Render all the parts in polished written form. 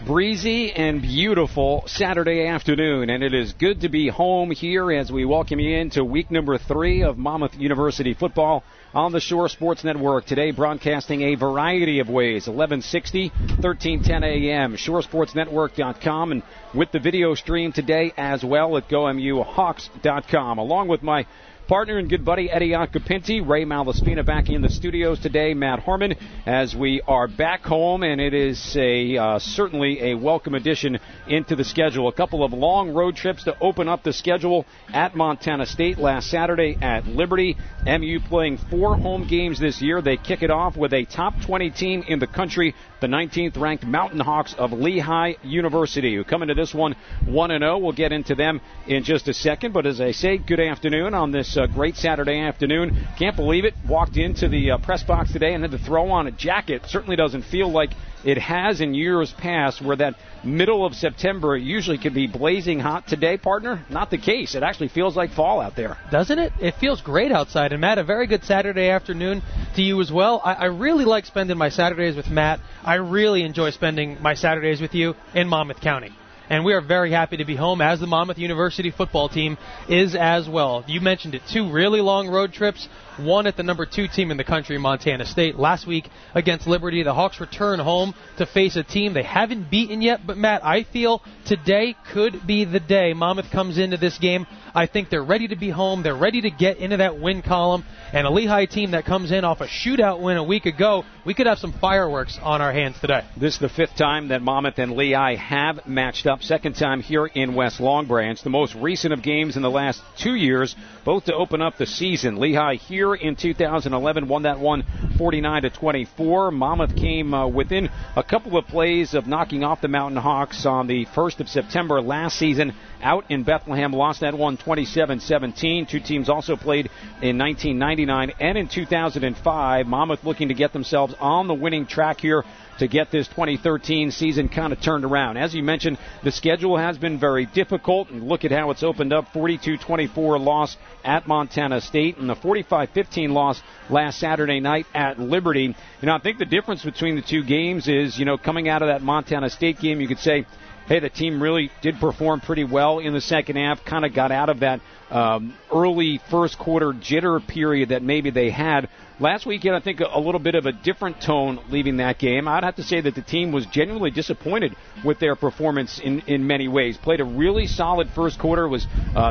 breezy and beautiful Saturday afternoon, and it is good to be home here as we welcome you into week number 3 of Monmouth University football on the Shore Sports Network. Today broadcasting a variety of ways, 1160, 1310 a.m., shoresportsnetwork.com, and with the video stream today as well at GoMUHawks.com, along with my partner and good buddy Eddie Acapinti, Ray Malaspina back in the studios today, Matt Harmon, as we are back home, and it is certainly a welcome addition into the schedule. A couple of long road trips to open up the schedule at Montana State last Saturday at Liberty. MU playing 4 home games this year. They kick it off with a top 20 team in the country, the 19th-ranked Mountain Hawks of Lehigh University, who come into this one 1-0. We'll get into them in just a second, but as I say, good afternoon on this great Saturday afternoon. Can't believe it. Walked into the press box today and had to throw on a jacket. Certainly doesn't feel like it has in years past, where that middle of September usually can be blazing hot. Today, partner, not the case. It actually feels like fall out there. Doesn't it? It feels great outside. And, Matt, a very good Saturday afternoon to you as well. I really like spending my Saturdays with Matt. I really enjoy spending my Saturdays with you in Monmouth County. And we are very happy to be home, as the Monmouth University football team is as well. You mentioned it, 2 really long road trips, one at the number 2 team in the country, Montana State. Last week against Liberty, the Hawks return home to face a team they haven't beaten yet. But, Matt, I feel today could be the day Monmouth comes into this game. I think they're ready to be home. They're ready to get into that win column. And a Lehigh team that comes in off a shootout win a week ago, we could have some fireworks on our hands today. This is the 5th time that Monmouth and Lehigh have matched up. 2nd time here in West Long Branch. The most recent of games in the last 2 years, both to open up the season. Lehigh here in 2011 won that one 49-24. Monmouth came within a couple of plays of knocking off the Mountain Hawks on the 1st of September last season out in Bethlehem. Lost that one 27-17. 2 teams also played in 1999 and in 2005. Monmouth looking to get themselves on the winning track here to get this 2013 season kind of turned around. As you mentioned, the schedule has been very difficult, and look at how it's opened up. 42-24 loss at Montana State, and the 45-15 loss last Saturday night at Liberty. I think the difference between the 2 games is, coming out of that Montana State game, you could say, hey, the team really did perform pretty well in the second half, kind of got out of that early first quarter jitter period that maybe they had. Last weekend, I think a little bit of a different tone leaving that game. I'd have to say that the team was genuinely disappointed with their performance in many ways. Played a really solid first quarter, was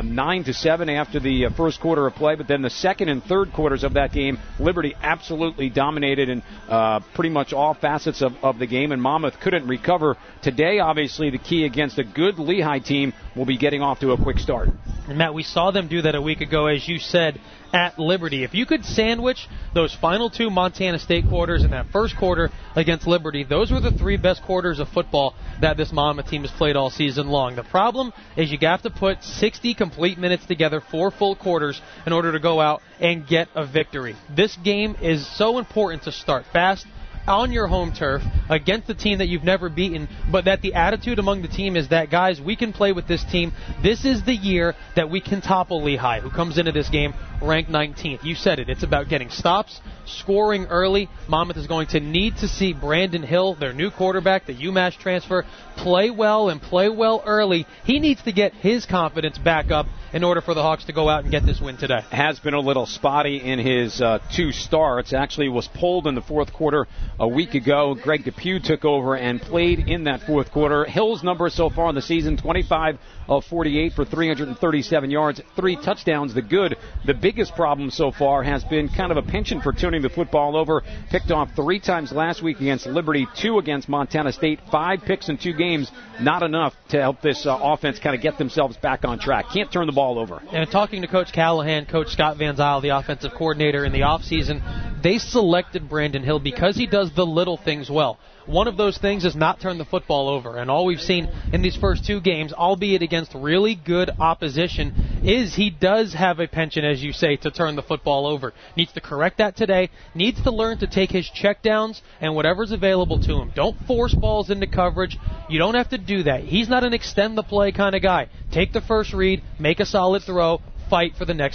9-7 after the first quarter of play, but then the second and third quarters of that game, Liberty absolutely dominated in pretty much all facets of the game, and Monmouth couldn't recover. Today, obviously, the key against a good Lehigh team will be getting off to a quick start. And, Matt, we saw them do that a week ago, as you said, at Liberty. If you could sandwich those final 2 Montana State quarters in that first quarter against Liberty, those were the 3 best quarters of football that this Monmouth team has played all season long. The problem is you have to put 60 complete minutes together, 4 full quarters, in order to go out and get a victory. This game is so important to start fast, on your home turf, against the team that you've never beaten, but that the attitude among the team is that, guys, we can play with this team. This is the year that we can topple Lehigh, who comes into this game ranked 19th. You said it. It's about getting stops, scoring early. Monmouth is going to need to see Brandon Hill, their new quarterback, the UMass transfer, play well and play well early. He needs to get his confidence back up in order for the Hawks to go out and get this win today. Has been a little spotty in his 2 starts. Actually was pulled in the fourth quarter a week ago. Greg Depew took over and played in that fourth quarter. Hill's numbers so far in the season, 25 of 48 for 337 yards, 3 touchdowns. The biggest problem so far has been kind of a penchant for turning the football over. Picked off 3 times last week against Liberty, 2 against Montana State, 5 picks in 2 games. Not enough to help this offense kind of get themselves back on track. Can't turn the ball over. And talking to Coach Callahan, Coach Scott Van Zyl, the offensive coordinator in the offseason, they selected Brandon Hill because he does the little things well. One of those things is not turn the football over. And all we've seen in these first 2 games, albeit against really good opposition, is he does have a penchant, as you say, to turn the football over. Needs to correct that today. Needs to learn to take his checkdowns and whatever's available to him. Don't force balls into coverage. You don't have to do that. He's not an extend the play kind of guy. Take the first read, make a solid throw, fight for the next down.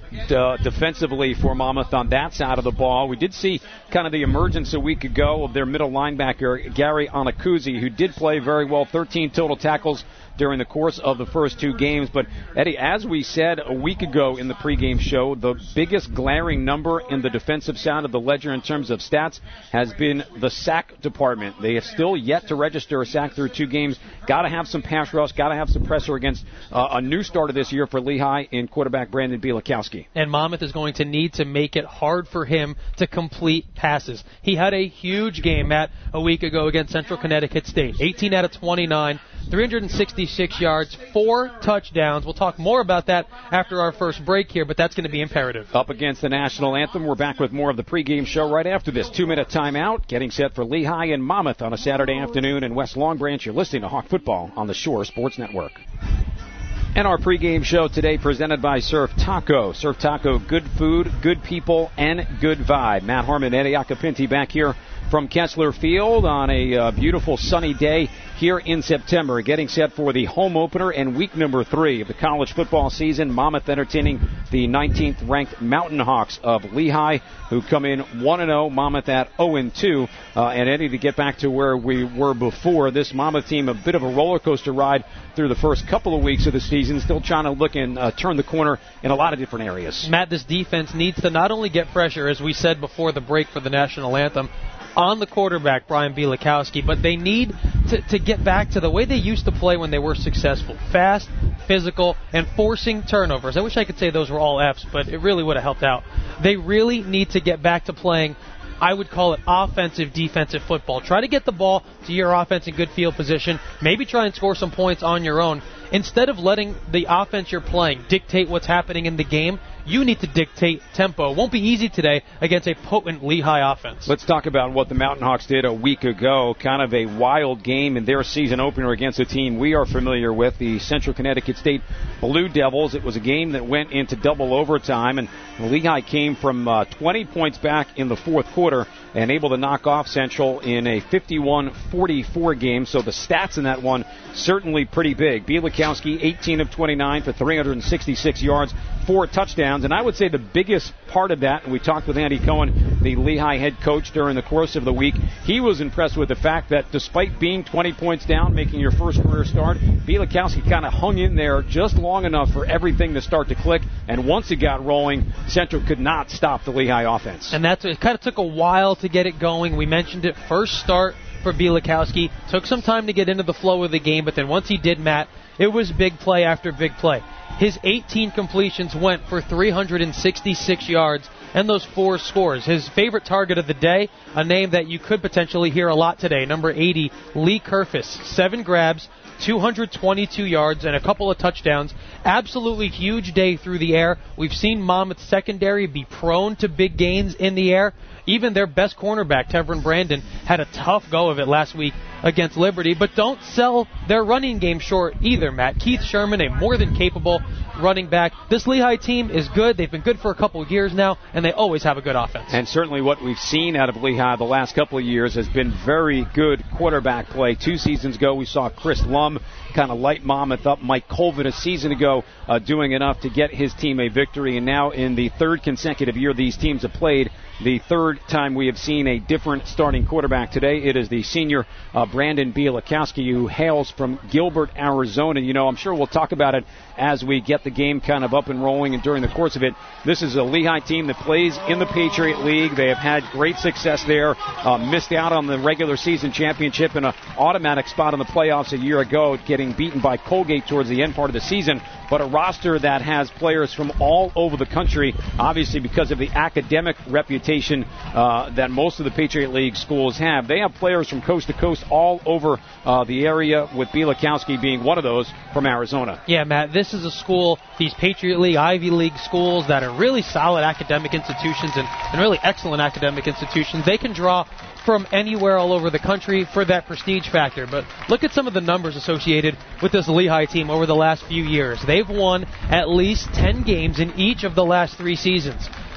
defensively for Monmouth on that side of the ball. We did see kind of the emergence a week ago of their middle linebacker, Gary Anakuzi, who did play very well, 13 total tackles during the course of the first 2 games. But, Eddie, as we said a week ago in the pregame show, the biggest glaring number in the defensive side of the ledger in terms of stats has been the sack department. They have still yet to register a sack through 2 games. Got to have some pass rush, got to have some pressure against a new starter this year for Lehigh in quarterback Brandon Bielikowski. And Monmouth is going to need to make it hard for him to complete passes. He had a huge game, Matt, a week ago against Central Connecticut State. 18 out of 29, 366 yards, 4 touchdowns. We'll talk more about that after our first break here, but that's going to be imperative. Up against the national anthem. We're back with more of the pregame show right after this 2-minute timeout. Getting set for Lehigh and Monmouth on a Saturday afternoon in West Long Branch. You're listening to Hawk Football on the Shore Sports Network. And our pregame show today presented by Surf Taco. Surf Taco, good food, good people, and good vibe. Matt Harmon, Eddie Acapinti back here from Kessler Field on a beautiful sunny day here in September, getting set for the home opener and week number 3 of the college football season. Monmouth entertaining the 19th ranked Mountain Hawks of Lehigh, who come in 1-0, Monmouth at 0-2. And Eddie, to get back to where we were before, this Monmouth team, a bit of a roller coaster ride through the first couple of weeks of the season, still trying to look and turn the corner in a lot of different areas. Matt, this defense needs to not only get pressure, as we said before the break for the national anthem, on the quarterback, Brian Bielikowski, but they need to get back to the way they used to play when they were successful. Fast, physical, and forcing turnovers. I wish I could say those were all Fs, but it really would have helped out. They really need to get back to playing, I would call it offensive, defensive football. Try to get the ball to your offense in good field position. Maybe try and score some points on your own. Instead of letting the offense you're playing dictate what's happening in the game, you need to dictate tempo. It won't be easy today against a potent Lehigh offense. Let's talk about what the Mountain Hawks did a week ago. Kind of a wild game in their season opener against a team we are familiar with, the Central Connecticut State Blue Devils. It was a game that went into double overtime, and Lehigh came from 20 points back in the fourth quarter and able to knock off Central in a 51-44 game. So the stats in that one certainly pretty big. Bielikowski, 18 of 29 for 366 yards, 4 touchdowns. And I would say the biggest part of that, and we talked with Andy Cohen, the Lehigh head coach, during the course of the week, he was impressed with the fact that despite being 20 points down, making your first career start, Bielikowski kind of hung in there just long enough for everything to start to click. And once it got rolling, Central could not stop the Lehigh offense. And it kind of took a while to get it going. We mentioned it, first start for Bielikowski. Took some time to get into the flow of the game, but then once he did, Matt, it was big play after big play. His 18 completions went for 366 yards and those 4 scores. His favorite target of the day, a name that you could potentially hear a lot today, number 80, Lee Kerfis. 7 grabs, 222 yards, and a couple of touchdowns. Absolutely huge day through the air. We've seen Monmouth secondary be prone to big gains in the air. Even their best cornerback, Tevin Brandon, had a tough go of it last week against Liberty. But don't sell their running game short either, Matt. Keith Sherman, a more than capable running back. This Lehigh team is good. They've been good for a couple of years now, and they always have a good offense. And certainly what we've seen out of Lehigh the last couple of years has been very good quarterback play. 2 seasons ago, we saw Chris Lum kind of light Monmouth up. Mike Colvin a season ago doing enough to get his team a victory. And now in the 3rd consecutive year these teams have played, the 3rd time we have seen a different starting quarterback today. It is the senior Brandon Bielikowski, who hails from Gilbert, Arizona. You know, I'm sure we'll talk about it as we get the game kind of up and rolling and during the course of it. This is a Lehigh team that plays in the Patriot League. They have had great success there, missed out on the regular season championship and an automatic spot in the playoffs a year ago, getting beaten by Colgate towards the end part of the season. But a roster that has players from all over the country, obviously because of the academic reputation that most of the Patriot League schools have. They have players from coast to coast all over the area, with Bielikowski being one of those from Arizona. Yeah, Matt, this is a school, these Patriot League, Ivy League schools that are really solid academic institutions and really excellent academic institutions. They can draw from anywhere all over the country for that prestige factor. But look at some of the numbers associated with this Lehigh team over the last few years. They've won at least 10 games in each of the last 3 seasons.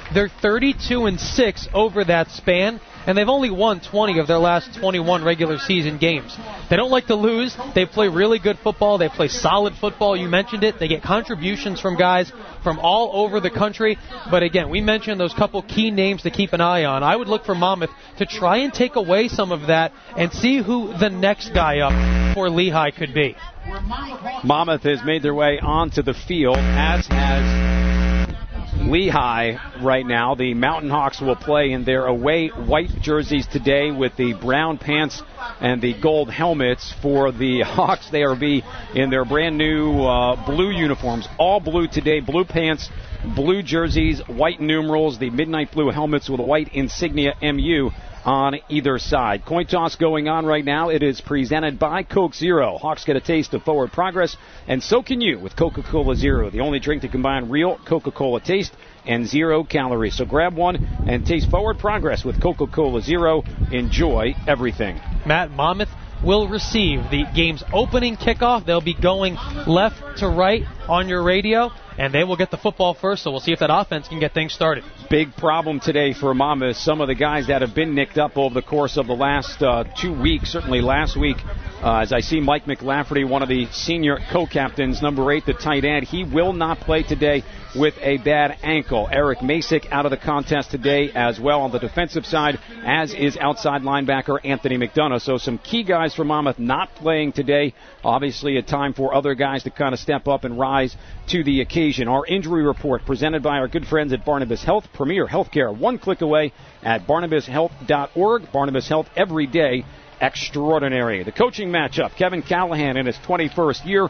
They're 32-6 over that span, and they've only won 20 of their last 21 regular season games. They don't like to lose. They play really good football. They play solid football. You mentioned it. They get contributions from guys from all over the country. But again, we mentioned those couple key names to keep an eye on. I would look for Monmouth to try and take away some of that and see who the next guy up for Lehigh could be. Monmouth has made their way onto the field, as has Lehigh right now. The Mountain Hawks will play in their away white jerseys today with the brown pants and the gold helmets. For the Hawks, they are in their brand new blue uniforms. All blue today, blue pants, blue jerseys, white numerals, the midnight blue helmets with a white insignia MU on either side. Coin toss going on right now. It is presented by Coke Zero. Hawks get a taste of forward progress, and so can you with Coca-Cola Zero, the only drink to combine real Coca-Cola taste and 0 calories. So grab one and taste forward progress with Coca-Cola Zero. Enjoy everything. Matt, Monmouth will receive the game's opening kickoff. They'll be going left to right on your radio, and they will get the football first, so we'll see if that offense can get things started. Big problem today for Monmouth. Some of the guys that have been nicked up over the course of the last 2 weeks, certainly last week, as I see Mike McLafferty, one of the senior co-captains, number 8, the tight end, he will not play today with a bad ankle. Eric Masick out of the contest today as well on the defensive side, as is outside linebacker Anthony McDonough. So some key guys for Monmouth not playing today. Obviously a time for other guys to kind of step up and rise to the occasion. Our injury report presented by our good friends at Barnabas Health, Premier Healthcare, one click away at barnabashealth.org. Barnabas Health, every day extraordinary. The coaching matchup, Kevin Callahan in his 21st year,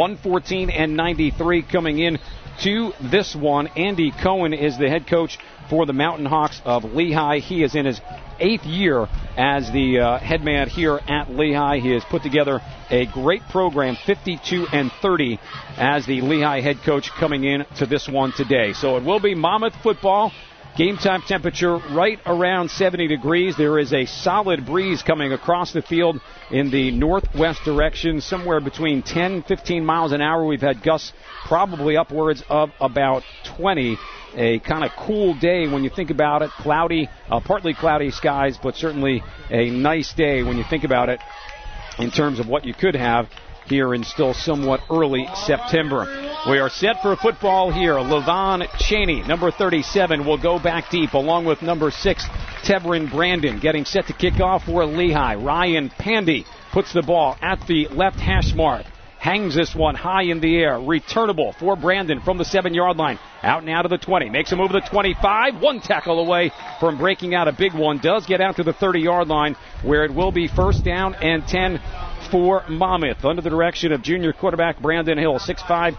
114-93 coming in to this one. Andy Cohen is the head coach for the Mountain Hawks of Lehigh. He is in his 8th year as the head man here at Lehigh. He has put together a great program, 52-30, as the Lehigh head coach coming in to this one today. So it will be Monmouth football. Game time temperature right around 70 degrees. There is a solid breeze coming across the field in the northwest direction, somewhere between 10, 15 miles an hour. We've had gusts probably upwards of about 20. A kind of cool day when you think about it. Cloudy, partly cloudy skies, but certainly a nice day when you think about it in terms of what you could have here in still somewhat early September. We are set for football here. Levon Chaney, number 37, will go back deep, along with number 6, Tevrin Brandon, getting set to kick off for Lehigh. Ryan Pandy puts the ball at the left hash mark. Hangs this one high in the air. Returnable for Brandon from the 7-yard line. Out now to the 20. Makes a move to the 25. One tackle away from breaking out a big one. Does get out to the 30-yard line, where it will be first down and 10 for Monmouth. Under the direction of junior quarterback Brandon Hill, 6'5",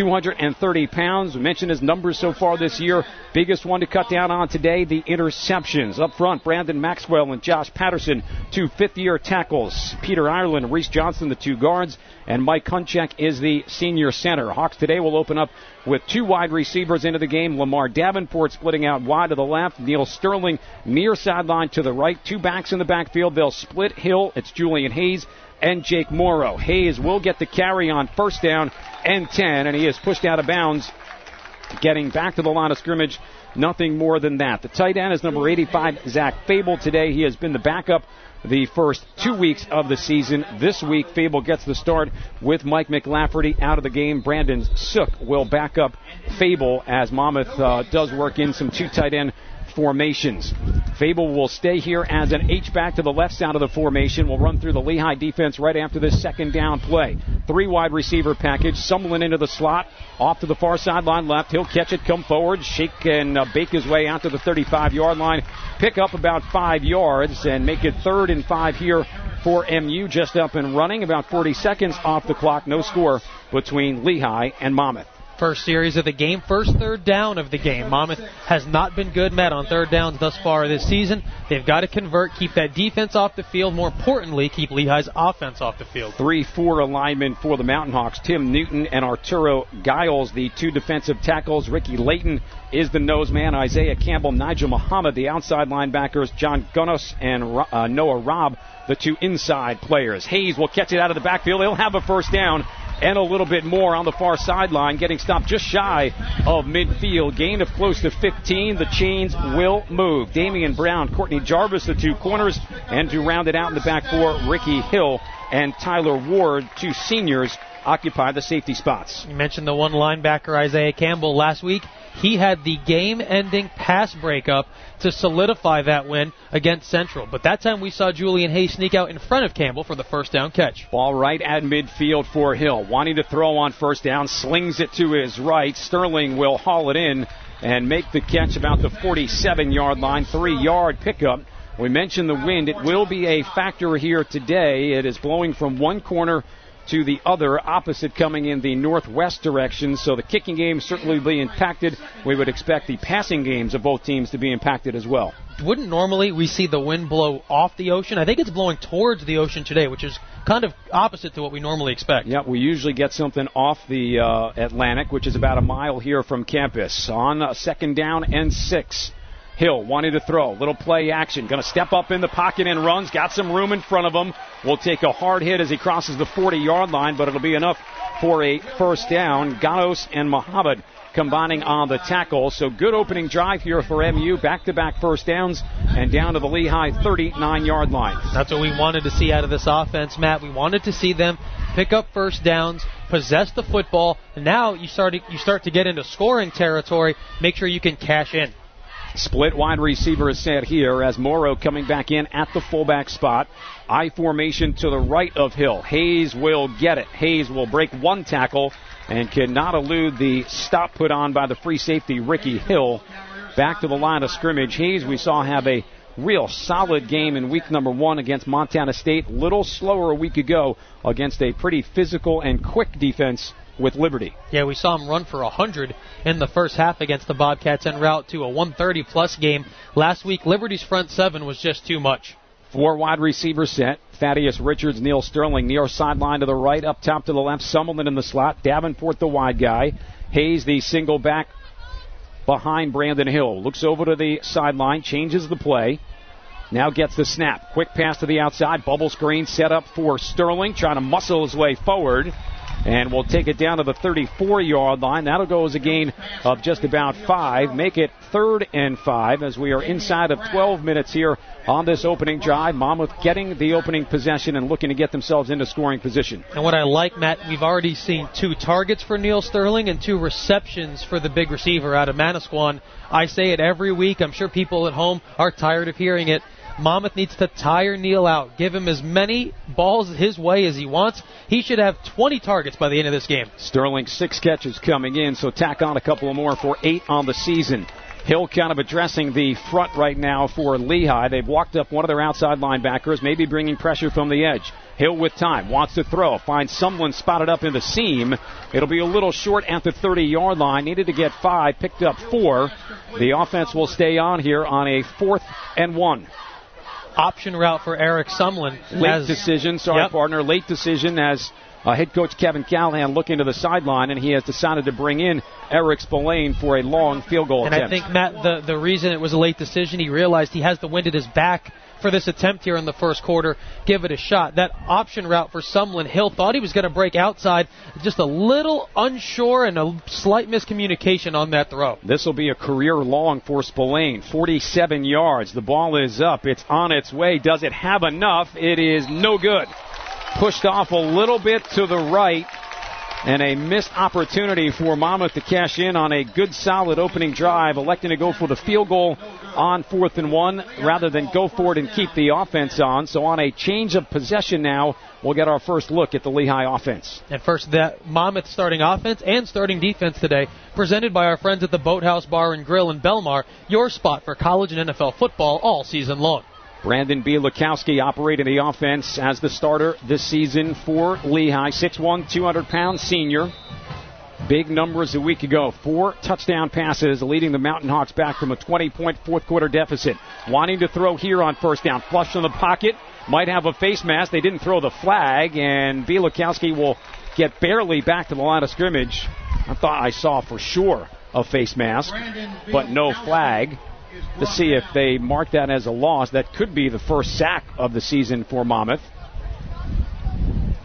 230 pounds. We mentioned his numbers so far this year. Biggest one to cut down on today, the interceptions. Up front, Brandon Maxwell and Josh Patterson, 2 fifth-year tackles. Peter Ireland, Reese Johnson, the 2 guards. And Mike Hunchak is the senior center. Hawks today will open up with 2 wide receivers into the game. Lamar Davenport splitting out wide to the left. Neil Sterling near sideline to the right. 2 backs in the backfield. They'll split Hill. It's Julian Hayes and Jake Morrow. Hayes will get the carry on first down and 10, and he is pushed out of bounds, getting back to the line of scrimmage. Nothing more than that. The tight end is number 85, Zach Fable. Today he has been the backup the first 2 weeks of the season. This week, Fable gets the start with Mike McLafferty out of the game. Brandon Sook will back up Fable as Monmouth does work in some 2 tight end formations. Fable will stay here as an H-back to the left side of the formation. We'll run through the Lehigh defense right after this second down play. 3 wide receiver package. Sumlin into the slot. Off to the far sideline left. He'll catch it, come forward, shake and bake his way out to the 35-yard line. Pick up about 5 yards and make it 3rd and 5 here for MU. Just up and running. About 40 seconds off the clock. No score between Lehigh and Monmouth. First series of the game, first third down of the game. Monmouth has not been good, Matt, on third downs thus far this season. They've got to convert, keep that defense off the field. More importantly, keep Lehigh's offense off the field. 3-4 alignment for the Mountain Hawks. Tim Newton and Arturo Giles, the 2 defensive tackles. Ricky Layton is the nose man. Isaiah Campbell, Nigel Muhammad, the outside linebackers. John Gunnis and Noah Robb, the 2 inside players. Hayes will catch it out of the backfield. He'll have a first down and a little bit more on the far sideline, getting stopped just shy of midfield. Gain of close to 15. The chains will move. Damian Brown, Courtney Jarvis, the two corners, and to round it out in the back four, Ricky Hill and Tyler Ward, two seniors, occupy the safety spots. You mentioned the one linebacker, Isaiah Campbell, last week. He had the game-ending pass breakup to solidify that win against Central. But that time we saw Julian Hayes sneak out in front of Campbell for the first down catch. Ball right at midfield for Hill. Wanting to throw on first down, slings it to his right. Sterling will haul it in and make the catch about the 47-yard line, 3-yard pickup. We mentioned the wind. It will be a factor here today. It is blowing from one corner to the other, opposite coming in the northwest direction, so the kicking game certainly will be impacted. We would expect the passing games of both teams to be impacted as well. Wouldn't normally we see the wind blow off the ocean? I think it's blowing towards the ocean today, which is kind of opposite to what we normally expect. Yeah, we usually get something off the Atlantic, which is about a mile here from campus. On second down and 6. Hill wanting to throw. Little play action. Going to step up in the pocket and runs. Got some room in front of him. Will take a hard hit as he crosses the 40-yard line, but it'll be enough for a first down. Ganos and Mohammed combining on the tackle. So good opening drive here for MU. Back-to-back first downs and down to the Lehigh 39-yard line. That's what we wanted to see out of this offense, Matt. We wanted to see them pick up first downs, possess the football. And now you start to get into scoring territory. Make sure you can cash in. Split wide receiver is set here as Morrow coming back in at the fullback spot. I formation to the right of Hill. Hayes will get it. Hayes will break one tackle and cannot elude the stop put on by the free safety Ricky Hill. Back to the line of scrimmage. Hayes we saw have a real solid game in week number 1 against Montana State. Little slower a week ago against a pretty physical and quick defense with Liberty. Yeah, we saw him run for 100 in the first half against the Bobcats en route to a 130-plus game. Last week, Liberty's front seven was just too much. 4 wide receivers set. Thaddeus Richards, Neil Sterling, near sideline to the right, up top to the left. Summerlin in the slot. Davenport the wide guy. Hayes the single back behind Brandon Hill. Looks over to the sideline, changes the play. Now gets the snap. Quick pass to the outside. Bubble screen set up for Sterling, trying to muscle his way forward. And we'll take it down to the 34-yard line. That'll go as a gain of just about 5. Make it 3rd and 5 as we are inside of 12 minutes here on this opening drive. Monmouth getting the opening possession and looking to get themselves into scoring position. And what I like, Matt, we've already seen 2 targets for Neil Sterling and 2 receptions for the big receiver out of Manasquan. I say it every week. I'm sure people at home are tired of hearing it. Monmouth needs to tire Neil out. Give him as many balls his way as he wants. He should have 20 targets by the end of this game. Sterling 6 catches coming in, so tack on a couple of more for 8 on the season. Hill kind of addressing the front right now for Lehigh. They've walked up one of their outside linebackers, maybe bringing pressure from the edge. Hill with time, wants to throw, finds someone spotted up in the seam. It'll be a little short at the 30-yard line. Needed to get 5, picked up 4. The offense will stay on here on a 4th and 1. Option route for Eric Sumlin. Late decision as head coach Kevin Callahan looking to the sideline, and he has decided to bring in Eric Spillane for a long field goal attempt. And I think, Matt, the reason it was a late decision, he realized he has the wind at his back for this attempt here in the first quarter. Give it a shot. That option route for Sumlin, Hill thought he was going to break outside, just a little unsure and a slight miscommunication on that throw. This will be a career long for Spillane, 47 yards. The ball is up. It's on its way. Does it have enough? It is no good. Pushed off a little bit to the right, and a missed opportunity for Monmouth to cash in on a good, solid opening drive, electing to go for the field goal on 4th and 1 rather than go for it and keep the offense on. So on a change of possession now, we'll get our first look at the Lehigh offense. And first, that Monmouth starting offense and starting defense today, presented by our friends at the Boathouse Bar and Grill in Belmar, your spot for college and NFL football all season long. Brandon B. Lukowski operating the offense as the starter this season for Lehigh. 6'1", 200-pound senior. Big numbers a week ago. 4 touchdown passes, leading the Mountain Hawks back from a 20-point fourth-quarter deficit. Wanting to throw here on first down. Flush from the pocket. Might have a face mask. They didn't throw the flag, and B. Lukowski will get barely back to the line of scrimmage. I thought I saw for sure a face mask, but no flag. To see if they mark that as a loss. That could be the first sack of the season for Monmouth.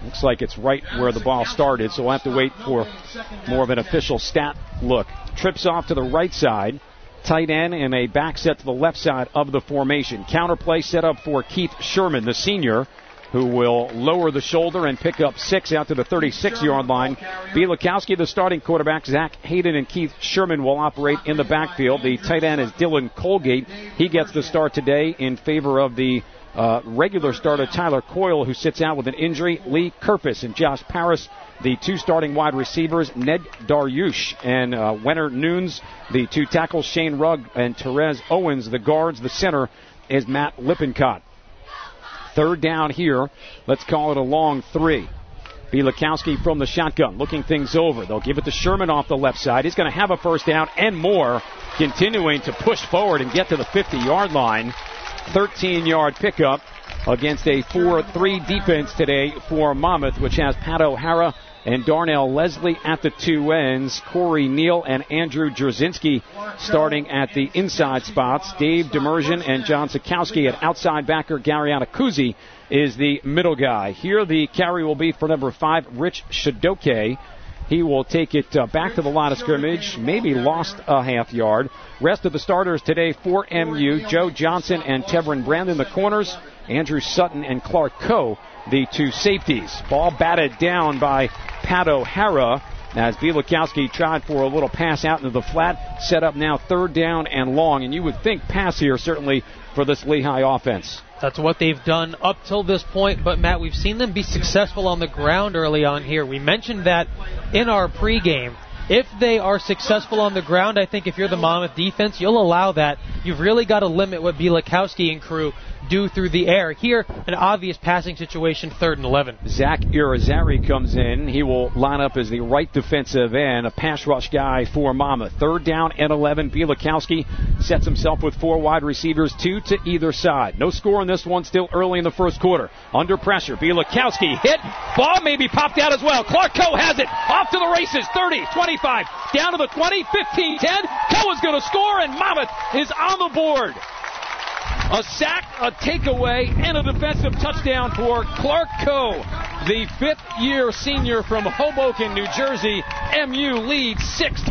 Looks like it's right where the ball started, so we'll have to wait for more of an official stat look. Trips off to the right side. Tight end and a back set to the left side of the formation. Counterplay set up for Keith Sherman, the senior, who will lower the shoulder and pick up 6 out to the 36-yard line. Bielikowski, the starting quarterback. Zach Hayden and Keith Sherman will operate in the backfield. The tight end is Dylan Colgate. He gets the start today in favor of the regular starter Tyler Coyle, who sits out with an injury. Lee Kerfis and Josh Paris, the 2 starting wide receivers. Ned Dariush and Wenner Nunes, the 2 tackles. Shane Rugg and Therese Owens, the guards. The center is Matt Lippincott. Third down here. Let's call it a long 3. Bielikowski from the shotgun, looking things over. They'll give it to Sherman off the left side. He's going to have a first down and more, continuing to push forward and get to the 50-yard line. 13-yard pickup against a 4-3 defense today for Monmouth, which has Pat O'Hara and Darnell Leslie at the 2 ends. Corey Neal and Andrew Jerzinski starting at the inside spots. Dave Demersion and John Sikowski at outside backer. Gary Atakuzzi is the middle guy. Here the carry will be for number 5, Rich Shadoke. He will take it back to the line of scrimmage, maybe lost a half yard. Rest of the starters today for MU, Joe Johnson and Tevrin Brandon, the corners. Andrew Sutton and Clark Coe, the 2 safeties. Ball batted down by Pat O'Hara as Bielikowski tried for a little pass out into the flat. Set up now 3rd down and long. And you would think pass here certainly for this Lehigh offense. That's what they've done up till this point. But, Matt, we've seen them be successful on the ground early on here. We mentioned that in our pregame. If they are successful on the ground, I think if you're the Monmouth defense, you'll allow that. You've really got to limit what Bielikowski and crew do through the air. Here, an obvious passing situation, 3rd and 11. Zach Irizarry comes in. He will line up as the right defensive end, a pass rush guy for Monmouth. 3rd down and 11. Bielikowski sets himself with 4 wide receivers, 2 to either side. No score in this one, still early in the first quarter. Under pressure, Bielikowski hit. Ball maybe popped out as well. Clark Coe has it. Off to the races. 30, 25, down to the 20, 15, 10. Coe is going to score, and Monmouth is on the board. A sack, a takeaway, and a defensive touchdown for Clark Coe, the 5th-year senior from Hoboken, New Jersey. MU leads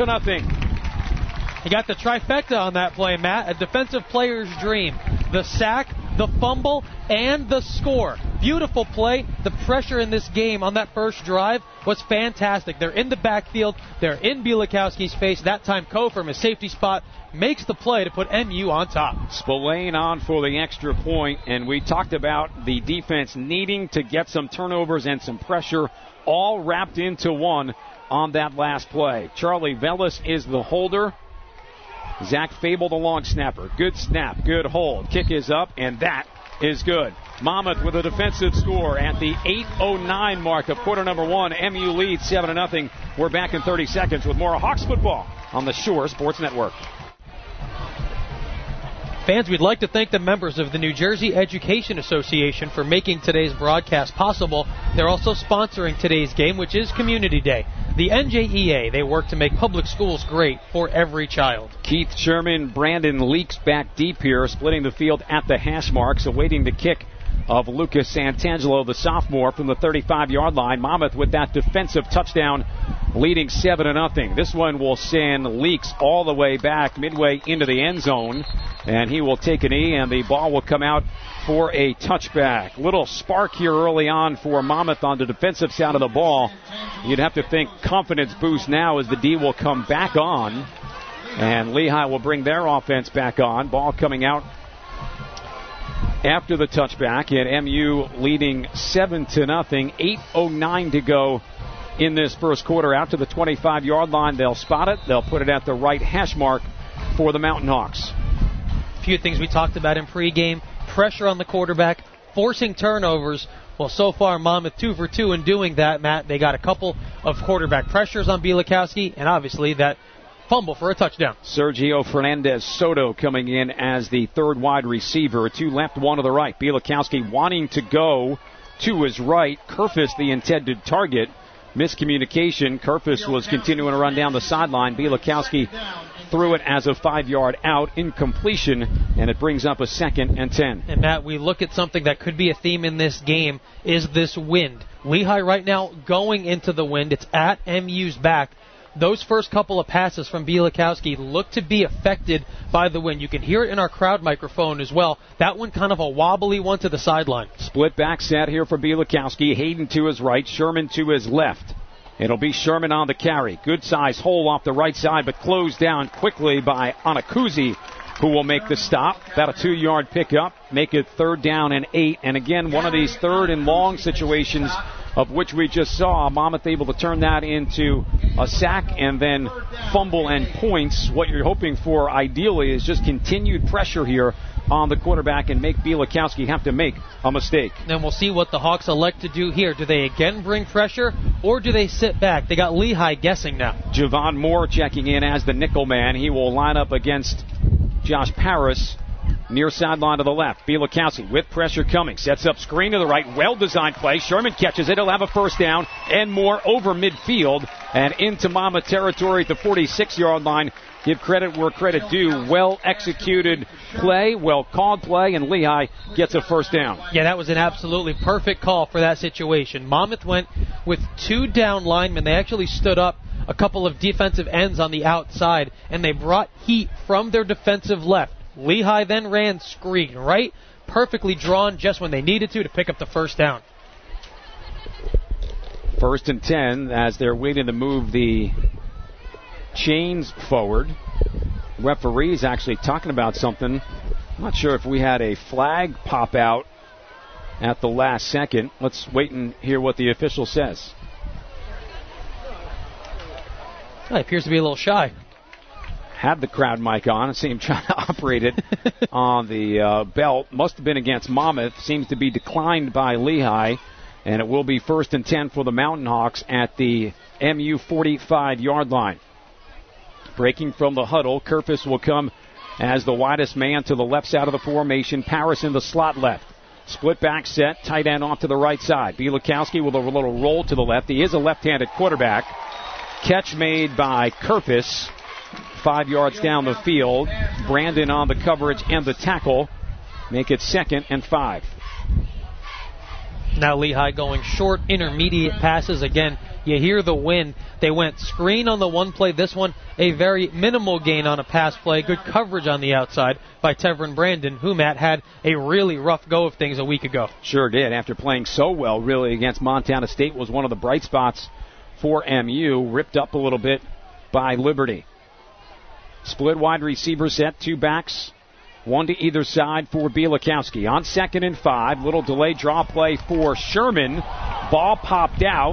6-0. He got the trifecta on that play, Matt. A defensive player's dream. The sack, the fumble, and the score. Beautiful play. The pressure in this game on that first drive was fantastic. They're in the backfield. They're in Bielikowski's face. That time, Coe from his safety spot makes the play to put MU on top. Spillane on for the extra point, and we talked about the defense needing to get some turnovers and some pressure all wrapped into one on that last play. Charlie Velas is the holder. Zach Fable, the long snapper. Good snap, good hold. Kick is up, and that is good. Monmouth with a defensive score at the 8:09 mark of quarter number 1. MU leads 7-0. We're back in 30 seconds with more Hawks football on the Shore Sports Network. Fans, we'd like to thank the members of the New Jersey Education Association for making today's broadcast possible. They're also sponsoring today's game, which is Community Day. The NJEA, they work to make public schools great for every child. Keith Sherman, Brandon Leaks back deep here, splitting the field at the hash marks, awaiting the kick of Lucas Santangelo, the sophomore, from the 35-yard line. Monmouth with that defensive touchdown, leading 7-0. This one will send Leaks all the way back midway into the end zone, and he will take a knee, and the ball will come out for a touchback. Little spark here early on for Monmouth on the defensive side of the ball. You'd have to think confidence boost now as the D will come back on, and Lehigh will bring their offense back on. Ball coming out after the touchback, and MU leading 7-0. 8:09 to go in this first quarter. Out to the 25-yard line, they'll spot it. They'll put it at the right hash mark for the Mountain Hawks. A few things we talked about in pregame. Pressure on the quarterback, forcing turnovers. Well, so far, Monmouth 2 for 2 in doing that, Matt. They got a couple of quarterback pressures on Bielikowski, and obviously that fumble for a touchdown. Sergio Fernandez Soto coming in as the 3rd wide receiver. 2 left, 1 to the right. Bielikowski wanting to go to his right. Kerfis, the intended target. Miscommunication. Kerfis was continuing to run down the sideline. Bielikowski threw it as a 5-yard out, incompletion, and it brings up a 2nd and 10. And Matt, we look at something that could be a theme in this game, is this wind. Lehigh right now going into the wind. It's at MU's back. Those first couple of passes from Bielikowski look to be affected by the wind. You can hear it in our crowd microphone as well. That one kind of a wobbly one to the sideline. Split back set here for Bielikowski. Hayden to his right, Sherman to his left. It'll be Sherman on the carry. Good size hole off the right side, but closed down quickly by Anakuzi, who will make the stop. About a 2-yard pickup. Make it 3rd down and 8. And again, one of these 3rd and long situations of which we just saw. Monmouth able to turn that into a sack and then fumble and points. What you're hoping for ideally is just continued pressure here on the quarterback and make Bielikowski have to make a mistake. And we'll see what the Hawks elect to do here. Do they again bring pressure or do they sit back? They got Lehigh guessing now. Javon Moore checking in as the nickel man. He will line up against Josh Paris near sideline to the left. Bielikowski with pressure coming. Sets up screen to the right. Well-designed play. Sherman catches it. He'll have a first down and more over midfield and into Monmouth territory at the 46-yard line. Give credit where credit due. Well-executed play, well-called play, and Lehigh gets a first down. Yeah, that was an absolutely perfect call for that situation. Monmouth went with 2 down linemen. They actually stood up a couple of defensive ends on the outside, and they brought heat from their defensive left. Lehigh then ran screen right, perfectly drawn just when they needed to pick up the first down. 1st and 10 as they're waiting to move the chains forward. Referee's actually talking about something. I'm not sure if we had a flag pop out at the last second. Let's wait and hear what the official says. He appears to be a little shy. Had the crowd mic on. I see him trying to operate it on the belt. Must have been against Monmouth. Seems to be declined by Lehigh. And it will be 1st and 10 for the Mountain Hawks at the MU 45-yard line. Breaking from the huddle, Kerfis will come as the widest man to the left side of the formation. Paris in the slot left. Split back set, tight end off to the right side. Bielikowski with a little roll to the left. He is a left-handed quarterback. Catch made by Kerfis. 5 yards down the field. Brandon on the coverage and the tackle. Make it 2nd and 5. Now Lehigh going short, intermediate passes. Again, you hear the wind. They went screen on the one play. This one, a very minimal gain on a pass play. Good coverage on the outside by Tevin Brandon, who, Matt, had a really rough go of things a week ago. Sure did. After playing so well, really, against Montana State, was one of the bright spots for MU. Ripped up a little bit by Liberty. Split wide receiver set, 2 backs. 1 to either side for Bielikowski. On 2nd and 5, little delay draw play for Sherman. Ball popped out.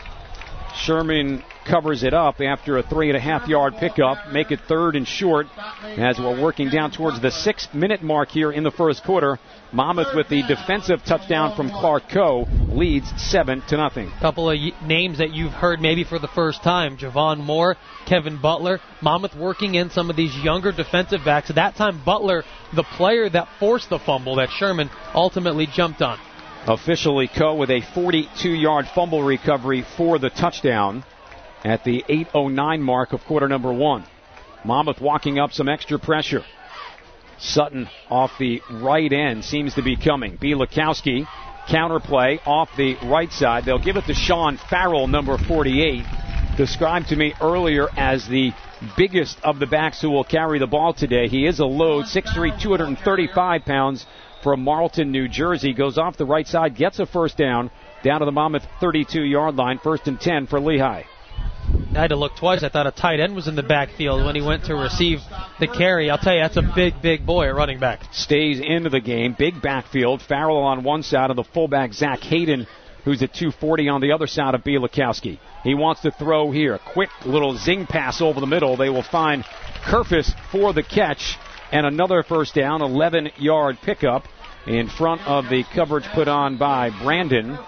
Sherman covers it up after a 3.5-yard pickup. Make it 3rd and short as we're working down towards the 6-minute mark here in the first quarter. Monmouth with the defensive touchdown from Clark Coe leads 7-0. Couple of names that you've heard maybe for the first time. Javon Moore, Kevin Butler. Monmouth working in some of these younger defensive backs. At that time, Butler, the player that forced the fumble that Sherman ultimately jumped on. Officially, Coe with a 42-yard fumble recovery for the touchdown at the 8:09 mark of quarter number 1. Monmouth walking up some extra pressure. Sutton off the right end seems to be coming. Bielikowski, counterplay off the right side. They'll give it to Sean Farrell, number 48, described to me earlier as the biggest of the backs who will carry the ball today. He is a load, 6'3", 235 pounds, from Marlton, New Jersey. Goes off the right side, gets a first down to the Monmouth 32-yard line. 1st and 10 for Lehigh. I had to look twice. I thought a tight end was in the backfield when he went to receive the carry. I'll tell you, that's a big, big boy at running back. Stays into the game. Big backfield. Farrell on one side of the fullback, Zach Hayden, who's at 240 on the other side of Bielikowski. He wants to throw here. Quick little zing pass over the middle. They will find Kerfis for the catch. And another first down, 11-yard pickup in front of the coverage put on by Brandon.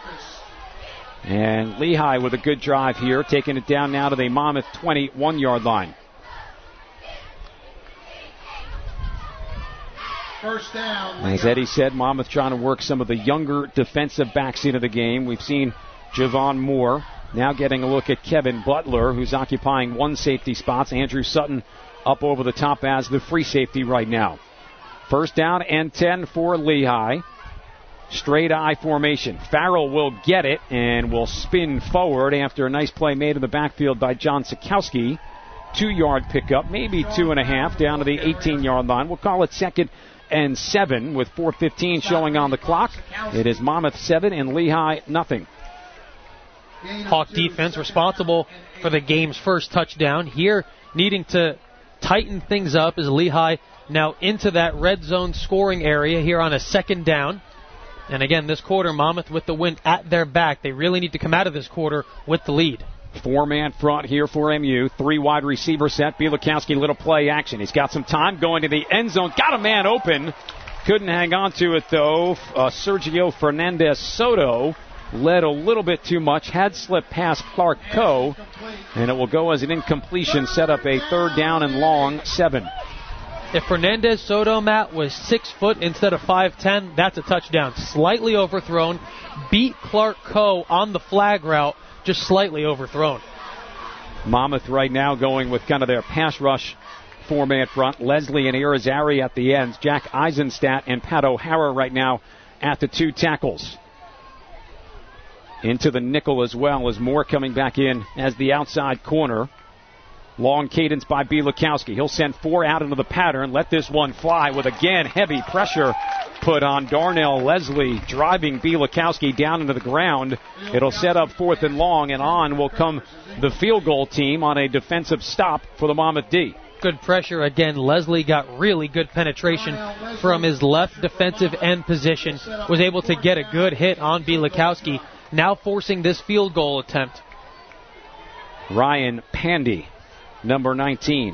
And Lehigh with a good drive here, taking it down now to the Monmouth 21-yard line. First down. As Eddie said, Monmouth trying to work some of the younger defensive backs into the game. We've seen Javon Moore. Now getting a look at Kevin Butler, who's occupying one safety spot. Andrew Sutton up over the top as the free safety right now. 1st down and 10 for Lehigh. Straight I formation. Farrell will get it and will spin forward after a nice play made in the backfield by John Sikowski. 2-yard pickup, maybe 2.5, down to the 18-yard line. We'll call it 2nd and 7 with 4:15 showing on the clock. It is Monmouth 7 and Lehigh nothing. Hawk defense responsible for the game's first touchdown. Here, needing to tighten things up as Lehigh now into that red zone scoring area here on a 2nd down. And again, this quarter, Monmouth with the win at their back. They really need to come out of this quarter with the lead. 4-man front here for MU. 3 wide receiver set. Bielikowski, little play action. He's got some time going to the end zone. Got a man open. Couldn't hang on to it, though. Sergio Fernandez-Soto led a little bit too much. Had slipped past Clark Coe. And it will go as an incompletion. Set up a 3rd down and long 7. If Fernandez-Soto, Matt, was 6 foot instead of 5'10", that's a touchdown. Slightly overthrown. Beat Clark Coe on the flag route, just slightly overthrown. Monmouth right now going with kind of their pass rush 4-man front. Leslie and Irizarry at the ends. Jack Eisenstadt and Pat O'Hara right now at the 2 tackles. Into the nickel as well as Moore coming back in as the outside corner. Long cadence by Bielikowski. He'll send 4 out into the pattern. Let this one fly with, again, heavy pressure put on Darnell Leslie, driving Bielikowski down into the ground. It'll set up 4th and long, and on will come the field goal team on a defensive stop for the Monmouth D. Good pressure again. Leslie got really good penetration from his left defensive end position. Was able to get a good hit on Bielikowski, now forcing this field goal attempt. Ryan Pandy, number 19.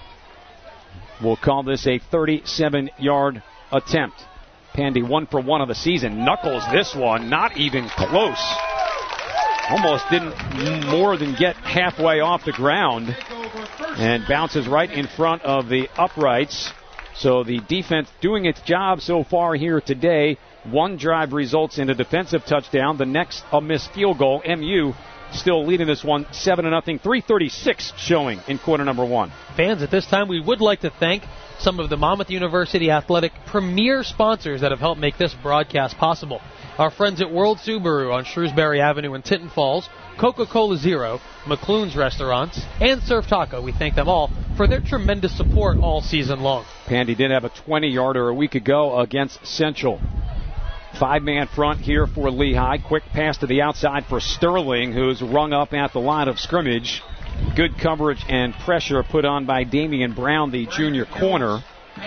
We'll call this a 37-yard attempt. Pandy 1 for 1 of the season. Knuckles this one, not even close. Almost didn't more than get halfway off the ground. And bounces right in front of the uprights. So the defense doing its job so far here today. 1 drive results in a defensive touchdown. The next, a missed field goal. MU still leading this one 7-0. 3:36 showing in quarter number 1. Fans, at this time, we would like to thank some of the Monmouth University Athletic premier sponsors that have helped make this broadcast possible. Our friends at World Subaru on Shrewsbury Avenue in Tinton Falls, Coca-Cola Zero, McClune's Restaurants, and Surf Taco. We thank them all for their tremendous support all season long. Pandy did have a 20-yarder a week ago against Central. 5-man front here for Lehigh. Quick pass to the outside for Sterling, who's rung up at the line of scrimmage. Good coverage and pressure put on by Damian Brown, the junior corner.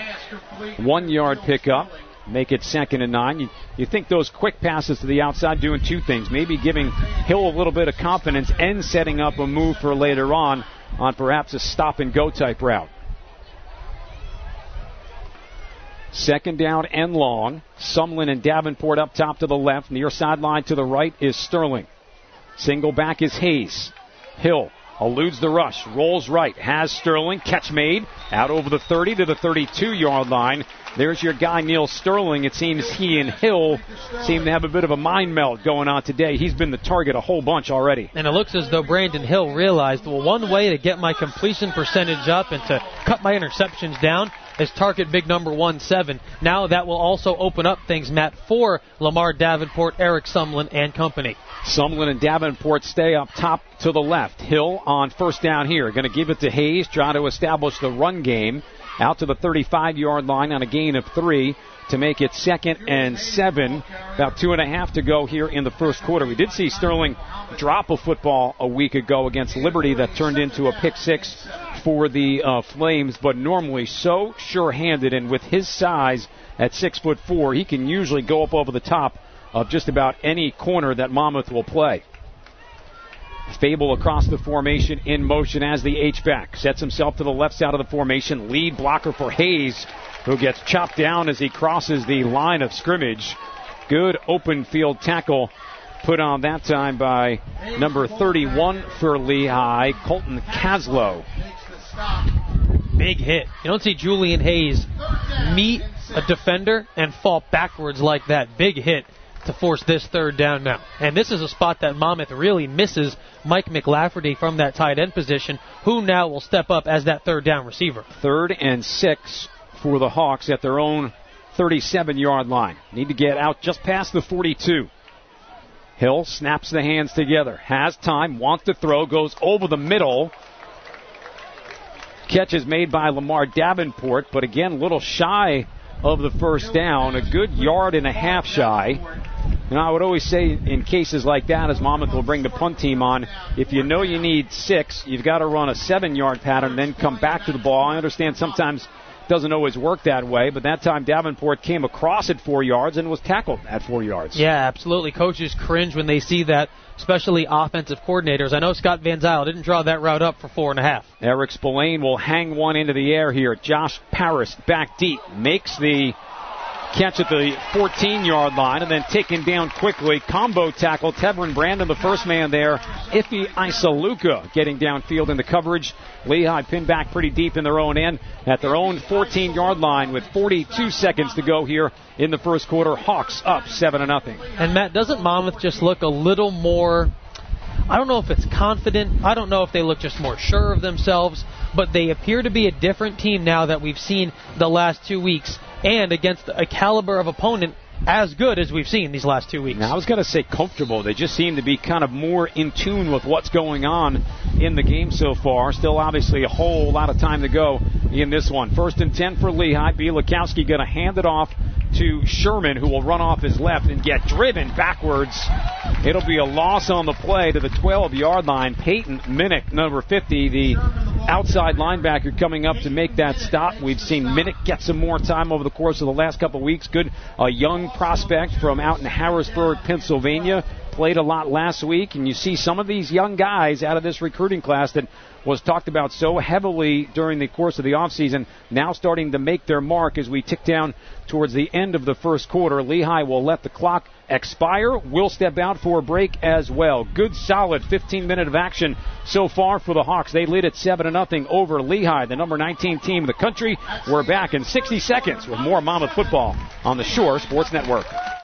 1-yard pickup. Make it 2nd and 9. You think those quick passes to the outside doing 2 things. Maybe giving Hill a little bit of confidence and setting up a move for later on perhaps a stop-and-go type route. 2nd down and long. Sumlin and Davenport up top to the left. Near sideline to the right is Sterling. Single back is Hayes. Hill eludes the rush. Rolls right. Has Sterling. Catch made. Out over the 30 to the 32-yard line. There's your guy, Neil Sterling. It seems he and Hill seem to have a bit of a mind meld going on today. He's been the target a whole bunch already. And it looks as though Brandon Hill realized, well, one way to get my completion percentage up and to cut my interceptions down is target big number 17. Now that will also open up things, Matt, for Lamar Davenport, Eric Sumlin, and company. Sumlin and Davenport stay up top to the left. Hill on 1st down here. Going to give it to Hayes, trying to establish the run game. Out to the 35-yard line on a gain of 3 to make it 2nd and 7. About 2.5 to go here in the first quarter. We did see Sterling drop a football a week ago against Liberty that turned into a pick 6 for the Flames, but normally so sure-handed, and with his size at 6'4", he can usually go up over the top of just about any corner that Monmouth will play. Fable across the formation in motion as the H-back. Sets himself to the left side of the formation. Lead blocker for Hayes, who gets chopped down as he crosses the line of scrimmage. Good open field tackle put on that time by number 31 for Lehigh, Colton Caslow. Big hit. You don't see Julian Hayes meet a defender and fall backwards like that. Big hit to force this 3rd down now. And this is a spot that Monmouth really misses Mike McLafferty from that tight end position, who now will step up as that 3rd down receiver. 3rd and 6 for the Hawks at their own 37-yard line. Need to get out just past the 42. Hill snaps the hands together. Has time, wants to throw, goes over the middle. Catch is made by Lamar Davenport, but again, a little shy of the first down. A good yard and a half shy. And I would always say in cases like that, as Monmouth will bring the punt team on, if you know you need 6, you've got to run a 7-yard pattern, then come back to the ball. I understand sometimes it doesn't always work that way, but that time Davenport came across at 4 yards and was tackled at 4 yards. Yeah, absolutely. Coaches cringe when they see that, especially offensive coordinators. I know Scott Van Zyl didn't draw that route up for 4.5. Eric Spillane will hang one into the air here. Josh Paris back deep, makes the catch at the 14-yard line, and then taken down quickly. Combo tackle, Tevin Brandon, the first man there. Ife Isaluka getting downfield in the coverage. Lehigh pinned back pretty deep in their own end at their own 14-yard line with 42 seconds to go here in the first quarter. Hawks up 7-0. And Matt, doesn't Monmouth just look a little more, I don't know if it's confident, I don't know if they look just more sure of themselves, but they appear to be a different team now that we've seen the last 2 weeks, and against a caliber of opponent as good as we've seen these last 2 weeks. Now, I was going to say comfortable. They just seem to be kind of more in tune with what's going on in the game so far. Still, obviously, a whole lot of time to go in this one. 1st and 10 for Lehigh. Bielikowski going to hand it off to Sherman, who will run off his left and get driven backwards. It'll be a loss on the play to the 12-yard line. Peyton Minnick, number 50, the outside linebacker, coming up to make that stop. We've seen Minnick get some more time over the course of the last couple of weeks. Good, a young prospect from out in Harrisburg, Pennsylvania. Played a lot last week, and you see some of these young guys out of this recruiting class that was talked about so heavily during the course of the offseason, now starting to make their mark as we tick down towards the end of the first quarter. Lehigh will let the clock expire. We'll step out for a break as well. Good, solid 15-minute of action so far for the Hawks. They lead at 7-0 over Lehigh, the number 19 team in the country. We're back in 60 seconds with more Monmouth football on the Shore Sports Network.